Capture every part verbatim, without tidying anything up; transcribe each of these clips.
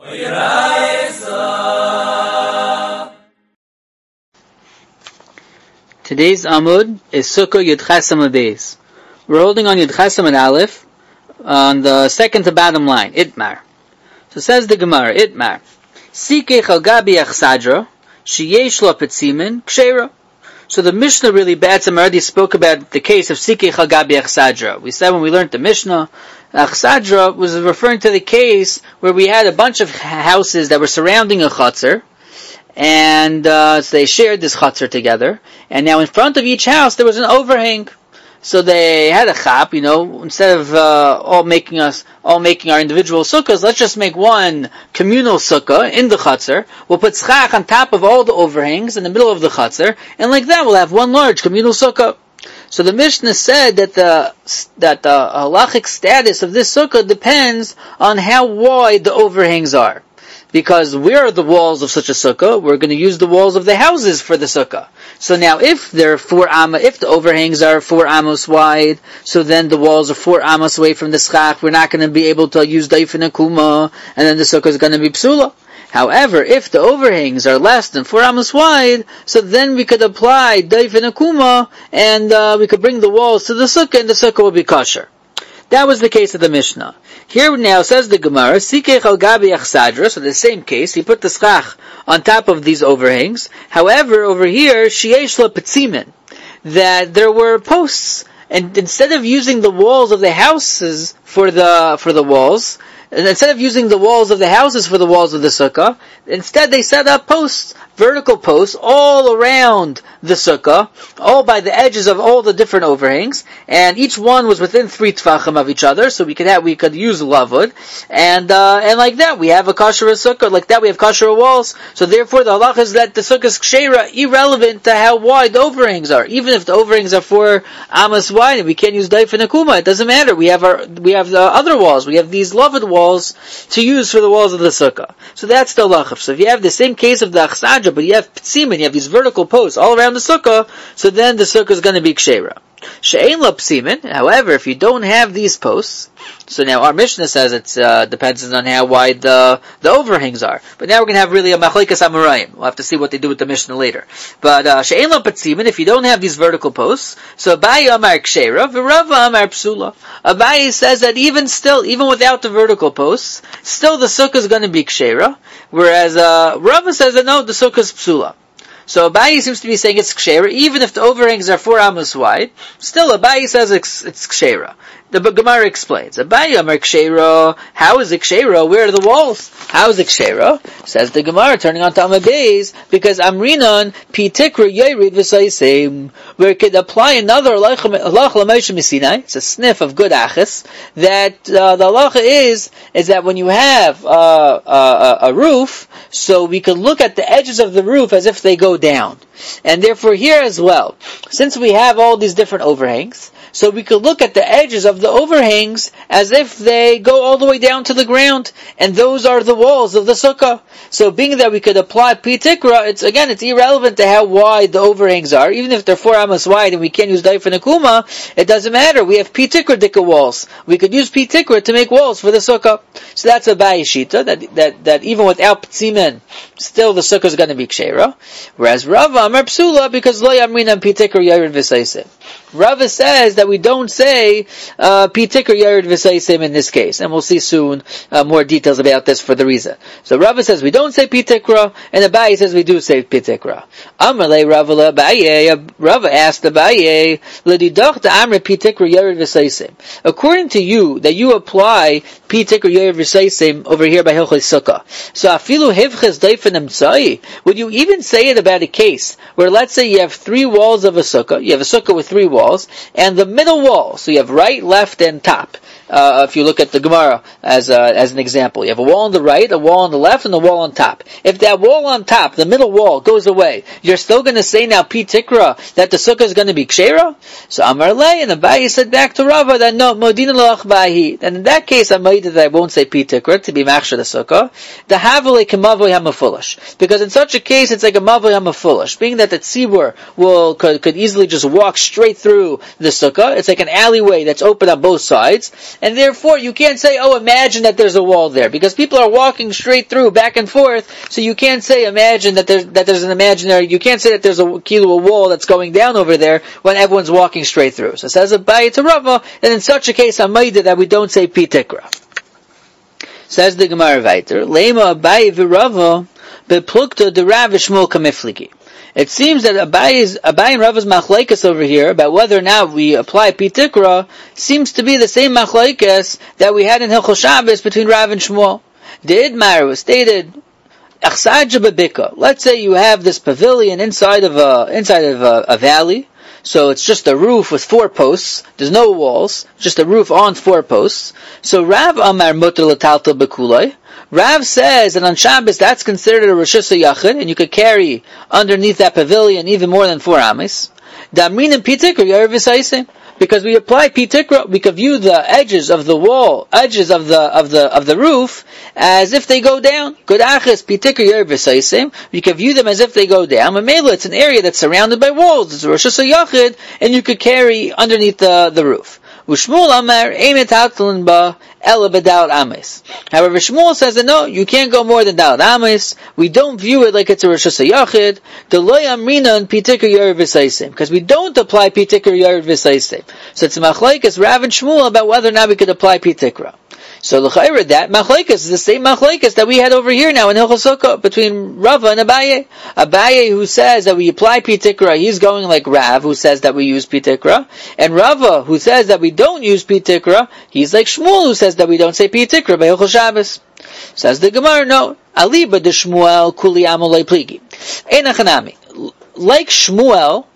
Today's Amud is Sukkah Yud Ches Amud Beis. We're holding on Yud Ches Amud Aleph on the second to bottom line, Itmar. So says the Gemara, Itmar. Sikech al gabi achsadra, sheyesh lo petzimin, kshera. So the Mishnah really Batsim already spoke about the case of Sikech al gabi achsadra. We said when we learned the Mishnah, achsadra was referring to the case where we had a bunch of houses that were surrounding a chutzner, and uh, so they shared this chutzner together, and now in front of each house there was an overhang. So they had a chap, you know, instead of uh, all making us, all making our individual sukkahs, let's just make one communal sukkah in the chutzner. We'll put schach on top of all the overhangs in the middle of the chutzner, and like that we'll have one large communal sukkah. So the Mishnah said that the that the halachic status of this sukkah depends on how wide the overhangs are. Because where are the walls of such a sukkah? We're going to use the walls of the houses for the sukkah. So now, if they're four amos, if the overhangs are four amos wide, so then the walls are four amos away from the schach, we're not going to be able to use daif and akuma, and then the sukkah is going to be psula. However, if the overhangs are less than four amos wide, so then we could apply daif and akuma, and uh, we could bring the walls to the sukkah, and the sukkah will be kosher. That was the case of the Mishnah. Here now says the Gemara, Sikech al gabi achsadra, so the same case, he put the schach on top of these overhangs. However, over here, sheyesh lo petzimin, that there were posts, and instead of using the walls of the houses for the, for the walls, and instead of using the walls of the houses for the walls of the sukkah, instead they set up posts, vertical posts, all around the sukkah, all by the edges of all the different overhangs, and each one was within three tfachim of each other, so we could have, we could use lavud, and, uh, and like that, we have a kosher sukkah, like that we have kosher walls, so therefore the halach is that the sukkah is kshera, irrelevant to how wide the overhangs are. Even if the overhangs are four amos wide, and we can't use daif and akuma, it doesn't matter, we have our, we have the other walls, we have these lavud walls to use for the walls of the sukkah. So that's the halach. So if you have the same case of the achsadra, but you have ptzimin, you have these vertical posts all around the sukkah, so then the sukkah is going to be kshera. She'ein lo ptzimin, however, if you don't have these posts, so now our Mishnah says it uh, depends on how wide the the overhangs are. But now we're going to have really a machlekes amarayim. We'll have to see what they do with the Mishnah later. But uh, she'ein lo ptzimin, if you don't have these vertical posts, so Abaye amar kshera, v'Rava amar psula. Abaye says that even still, even without the vertical posts, still the sukkah is going to be kshera, whereas uh, Rava says that no, the sukkah is psula. So Abaye seems to be saying it's kshera, even if the overhangs are four amos wide, still Abaye says it's, it's kshera. The Gemara explains, Abaye amar kshera, how is it kshera? Where are the walls? How is it kshera? Says the Gemara, turning on to Amud Beis, because Amrinon, pi tikra yorid v'saysem, where it could apply another halach l'Moshe Missinai, it's a sniff of good achis, that uh, the halacha is, is that when you have uh, uh, a roof, so we can look at the edges of the roof as if they go down. And therefore here as well, since we have all these different overhangs, so we could look at the edges of the overhangs as if they go all the way down to the ground, and those are the walls of the sukkah. So being that we could apply pi tikra, it's again, it's irrelevant to how wide the overhangs are. Even if they're four amos wide and we can't use daif and akuma, it doesn't matter. We have pi tikra dika walls. We could use pi tikra to make walls for the sukkah. So that's a Abaye shita, that, that, that even without ptzimen, still the sukkah is going to be kshera. Whereas Rava amar psula, because lo yamrinan pi tikra yared v'saysem. Rava says that we don't say uh, pi tikra yared v'saysem in this case, and we'll see soon uh, more details about this for the reason. So Rava says we don't say pi tikra, and Abaye says we do say pi tikra. Amalei Rava Abaye, Rava asked Abaye, l'didach da'amre pi tikra yared v'saysem. According to you, that you apply pi tikra yared v'saysem over here by Hilchos Sukkah. So afilu hivches daifen emtzai. Would you even say it about a case where, let's say, you have three walls of a sukkah, you have a sukkah with three walls, and the middle wall, so you have right, left, and top. Uh, if you look at the Gemara as uh, as an example, you have a wall on the right, a wall on the left, and a wall on top. If that wall on top, the middle wall, goes away, you're still going to say now pi tikra that the sukkah is going to be kshera? So Amar Lei, and Abaye said back to Rava that no, modina l'ach bahi. And in that case, I might that I won't say pi tikra to be machshir the sukkah. The havole kemavoy hamafulish, because in such a case it's like a mavoy hamafulish, being that the tzibur will could, could easily just walk straight through the sukkah. It's like an alleyway that's open on both sides. and therefore you can't say, oh, imagine that there's a wall there, because people are walking straight through, back and forth, so you can't say, imagine that there's, that there's an imaginary, you can't say that there's a kilo a wall that's going down over there when everyone's walking straight through. So it says Abaye to Rava, and in such a case, Amayda, that we don't say Pi Tikra. Says the Gemara weiter, Lema Abaye v'Rava, beplukta de Rav Shmuel kamifliki. It seems that Abaye's, Abaye and Rava's machlaikas over here, about whether or not we apply Pi Tikra, seems to be the same machlaikas that we had in Hilchos Shabbos between Rav and Shmuel. The Idmar was stated, let's say you have this pavilion inside of a, inside of a, a valley, so it's just a roof with four posts, there's no walls, just a roof on four posts. So Rav Amar Mutter L'Taltal Bekulai, Rav says that on Shabbos that's considered a Rosh Yachid, and you could carry underneath that pavilion even more than four amis. Damrin and Pi Tikra Yair V'Saisim, because we apply Pi Tikra, we could view the edges of the wall, edges of the of the of the roof, as if they go down. Good achas Pi Tikra Yair V'Saisim, we could view them as if they go down. And Mela, it's an area that's surrounded by walls. It's a Rosh Yachid, and you could carry underneath the the roof. Ushmul Amar Eimet Hatlin Ba Ela B'Dalat Amis. However, Shmuel says that no, you can't go more than Dalat Amis. We don't view it like it's a Rosh Yachid. Deloy Amrina and Pi Tikra Yair V'Saisim, because we don't apply Pi Tikra Yair V'Saisim. So it's a machlekes Rav and Shmuel about whether or not we could apply Pi Tikra. So l'chayra, that machlekes is the same machlekes that we had over here now in Hilchos Sukkah between Rava and Abaye. Abaye, who says that we apply Pi Tikra, he's going like Rav, who says that we use Pi Tikra, and Rava, who says that we don't use Pi Tikra, he's like Shmuel, who says that we don't say Pi Tikra by Hilchos Shabbos. Says the Gemara, no, aliba de Shmuel kuli amolei pligi. Einachanami, like Shmuel.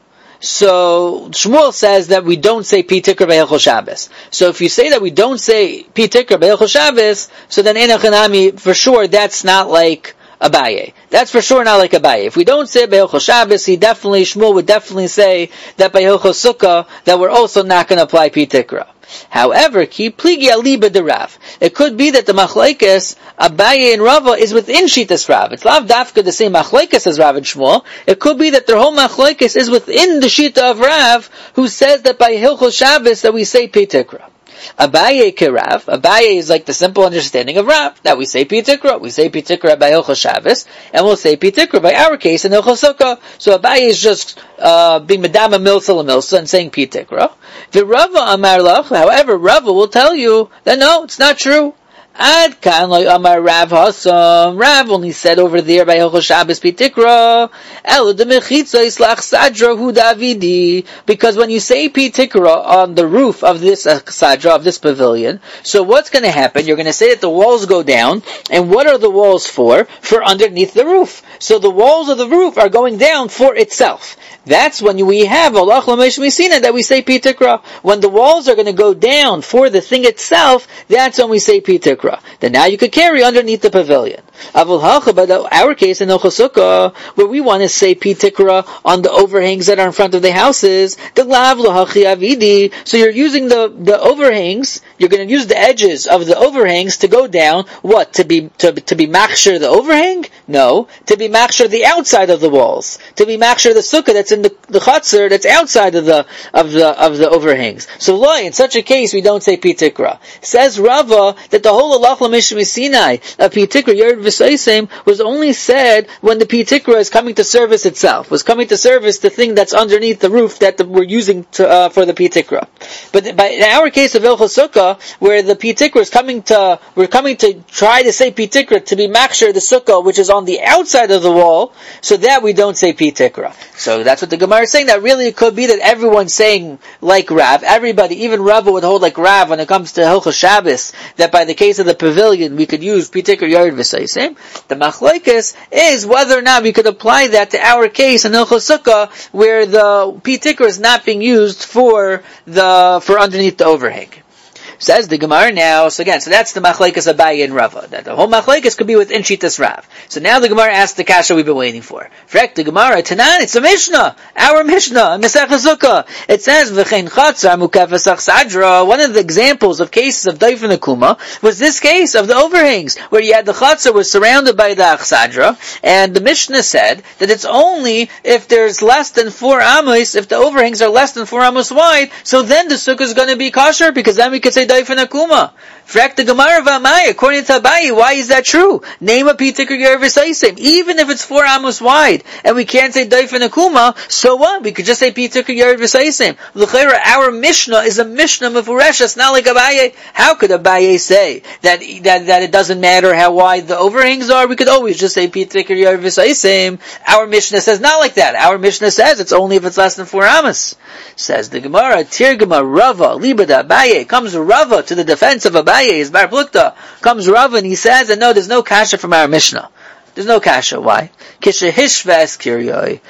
So Shmuel says that we don't say Pi Tikra B'Hilchos Shabbos. So if you say that we don't say Pi Tikra B'Hilchos Shabbos, so then Einachanami, for sure that's not like Abaye. That's for sure not like Abaye. If we don't say B'Hilchos Shabbos, he definitely, Shmuel would definitely say that by Hilchos Sukkah, that we're also not going to apply Pi Tikra. However, ki pligi aliba de Rav. It could be that the machlekes Abaye and Rava is within Shitas Rav. It's lav dafka the same machlekes as Rav and Shmuel. It could be that their whole machlekes is within the Shita of Rav, who says that by Hilchos Shabbos that we say Pi Tikra. Abaye ke Rav. Abaye is like the simple understanding of Rav, that we say Pi Tikra. We say Pi Tikra by Hilchos Shabbos, and we'll say Pi Tikra by our case in Hilchos Sukkah. So Abaye is just uh, being Medama Milsa Lamilsa and saying Pi Tikra. The Rava Amar Lach, however, Rava will tell you that no, it's not true. Ad kan loy Amar Rav Hasam. Rav only said over there by Hilchos Shabbos Pi Tikra. El de mechitza islach sadra hu davidi. Because when you say Pi Tikra on the roof of this uh, sadra, of this pavilion, so what's going to happen? You're going to say that the walls go down, and what are the walls for? For underneath the roof. So the walls of the roof are going down for itself. That's when we have Allah Misina that we say Pi Tikra. When the walls are going to go down for the thing itself, that's when we say Pi Tikra. Then now you could carry underneath the pavilion. Avul Hacha, but our case in Hilchos Sukkah, where we want to say Pi Tikra on the overhangs that are in front of the houses, the lav lahachi avidi. So you're using the, the overhangs, you're going to use the edges of the overhangs to go down, what? To be, to, to be machshir the overhang? No. To be machshir the outside of the walls. To be machshir the sukkah that's in the, the chutzner that's outside of the, of the, of the overhangs. So loy, in such a case, we don't say Pi Tikra. Says Rava that the whole Allah L'Mishmi Sinai of Pi Tikra Yered V'Saisem was only said when the Pi Tikra is coming to service itself, was coming to service the thing that's underneath the roof that the, we're using to, uh, for the Pi Tikra. But by, in our case of Hilchos Sukkah, where the Pi Tikra is coming to, we're coming to try to say Pi Tikra to be machshir the sukkah, which is on the outside of the wall, so that we don't say Pi Tikra. So that's what the Gemara is saying, that really it could be that everyone's saying like Rav, everybody, even Rava would hold like Rav when it comes to Hilchos Shabbos, that by the case of the pavilion, we could use Pi Tikra Yered V'Saisem. The machlokes is whether or not we could apply that to our case in Hilchos Sukkah, where the Pi Tikra is not being used for the, for underneath the overhang. Says the Gemara now, so again, so that's the machlekes Abaye and Rava. That the whole machlekes could be within Shitas Rav. So now the Gemara asks the kasha we've been waiting for. Frek the Gemara, Tanan, it's a Mishnah, our Mishnah, Mesech Sukkah. It says, V'chein chatzar mukefesach sadra. One of the examples of cases of Daif and Akuma was this case of the overhangs, where you had the chatzar was surrounded by the achsadra, and the Mishnah said that it's only if there's less than four amos, if the overhangs are less than four amos wide, so then the sukkah is going to be kosher, because then we could say Daifin Akuma. Frak the Gemara V'Amai, according to Abaye, why is that true? Name a Pitikr Yer V'Saisim. Even if it's four amos wide, and we can't say Daifin Akuma, so what? We could just say Pitikr Yer V'Saisim. L'chera, our Mishnah is a Mishnah Mefuresh. It's not like Abaye. How could Abaye say that, that, that it doesn't matter how wide the overhangs are? We could always just say Pitikr Yer V'Saisim. Our Mishnah says not like that. Our Mishnah says it's only if it's less than four amos. Says the Gemara, Tirgama Rava, Libada Abaye. Comes Rava to the defense of Abaye. Is Bar Plukta. Comes Rav and he says, and no, there's no kasha from our Mishnah. There's no kasha. Why? The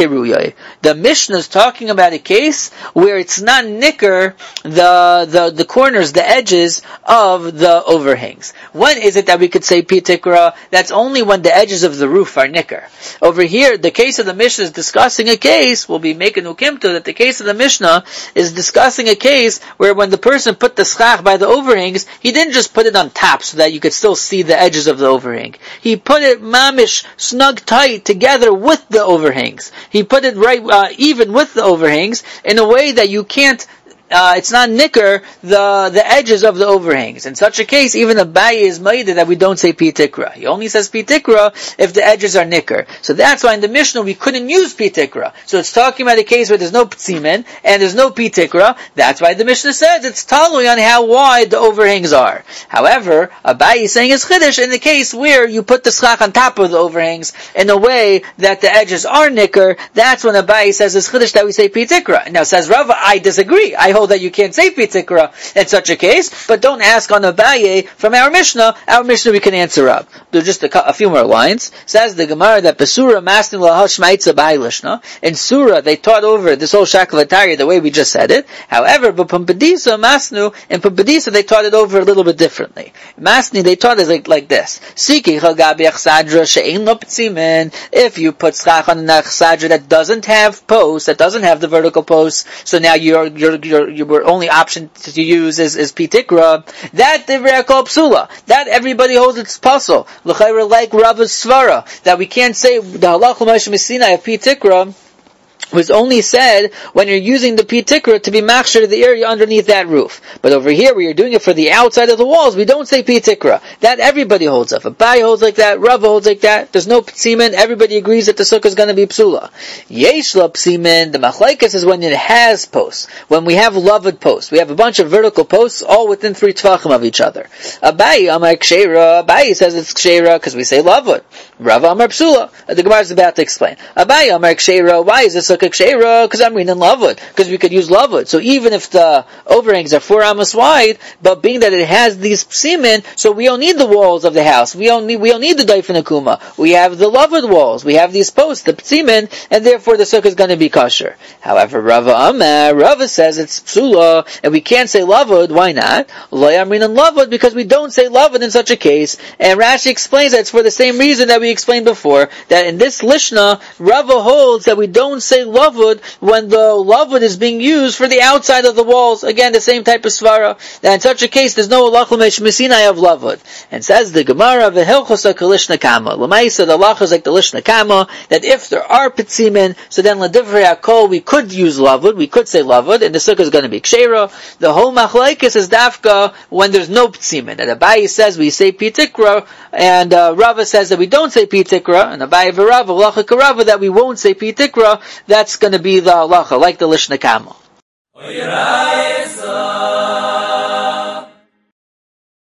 Mishnah is talking about a case where it's not nicker the, the, the corners, the edges of the overhangs. When is it that we could say pitikra? That's only when the edges of the roof are nicker. Over here, the case of the Mishnah is discussing a case, we'll be making ukimto, that the case of the Mishnah is discussing a case where when the person put the schach by the overhangs, he didn't just put it on top so that you could still see the edges of the overhang. He put it mamish, snug tight together with the overhangs. He put it right, uh, even with the overhangs, in a way that you can't, uh, it's not nicker, the, the edges of the overhangs. In such a case, even Abaye is ma'ida that we don't say pitikra. He only says pitikra if the edges are nicker. So that's why in the Mishnah we couldn't use pitikra. So it's talking about a case where there's no ptzimen, and there's no pitikra. That's why the Mishnah says it's totally on how wide the overhangs are. However, Abaye is saying it's chiddush in the case where you put the schach on top of the overhangs in a way that the edges are nicker. That's when Abaye says it's chiddush that we say pitikra. Now says Rava, I disagree. I hold that you can't say pitikra in such a case, but don't ask on Abaye from our Mishnah. Our Mishnah we can answer up. Do just a, a few more lines. Says the Gemara that Besura masni lahash ma'itza b'aylishna. In Surah they taught over this whole shakalatari the way we just said it. However, but Pumpadisa masnu, in Pumpadisa they taught it over a little bit differently. Masni they taught it like, like this. Siki chagabi achsadra she'ein lo ptzimen. If you put schach on an achsadra that doesn't have posts, that doesn't have the vertical posts, so now you're you're you're your only option to use is, is pitikra, that divrei kol psula, that everybody holds its puzzle. L'chayra like Rava's svara, that we can't say the halach l'moshe misinai of pitikra was only said when you're using the pitikra to be machshir the area underneath that roof. But over here, where you're doing it for the outside of the walls, we don't say pitikra. That everybody holds of. Abaye holds like that, Rava holds like that. There's no ptzimen. Everybody agrees that the sukkah is going to be psula. Yesh la ptzimen. The machlekes is when it has posts. When we have loved posts, we have a bunch of vertical posts, all within three tvachim of each other. Abaye amar ksheira. Abaye says it's ksheira because we say loved. Rava amar psula. The Gemara is about to explain. Abaye amar ksheira. Why is this sukkah ksheira? Because I'm reading lavud. Because we could use lavud. So even if the overhangs are four amos wide, but being that it has these psimen, so we don't need the walls of the house. We don't need, we don't need the daifin akuma. We have the lavud walls. We have these posts, the psimen, and therefore the sukkah is going to be kosher. However, Rava Amar, Rava says it's psula, and we can't say lavud. Why not? Lo yamrin and lavud, because we don't say lavud in such a case. And Rashi explains that it's for the same reason that we explained before, that in this lishna, Rava holds that we don't say lavud when the lavud is being used for the outside of the walls. Again, the same type of svara. That in such a case, there's no halach l'mesh misinai of lavud. And says the Gemara, v'helchosa kalishna kama. L'maisa, the halach is like the lishna kama, that if there are pitzimin, so then l'divrei hakol, we could use lavud, we could say lavud, and the sukkah is going to be ksheira. The whole machlekes is dafka when there's no pitzimin. And Abaye says we say pitikra, and uh, Rava says that we don't say pitikra, and Abaye v'Rava, halacha k'Rava, that we won't say pitikra. That's going to be the halacha, like the lishna kama.